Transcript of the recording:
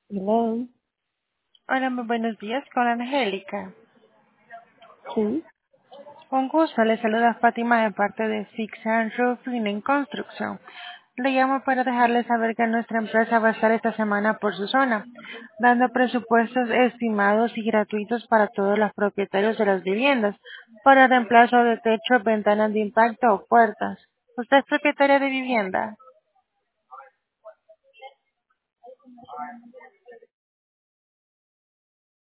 Hello. Hola, muy buenos días con Angélica. Sí. Un gusto, le saluda Fátima de parte de Fix and Roofing en Construcción. Le llamo para dejarle saber que nuestra empresa va a estar esta semana por su zona, dando presupuestos estimados y gratuitos para todos los propietarios de las viviendas, para reemplazo de techo, ventanas de impacto o puertas. ¿Usted es propietaria de vivienda?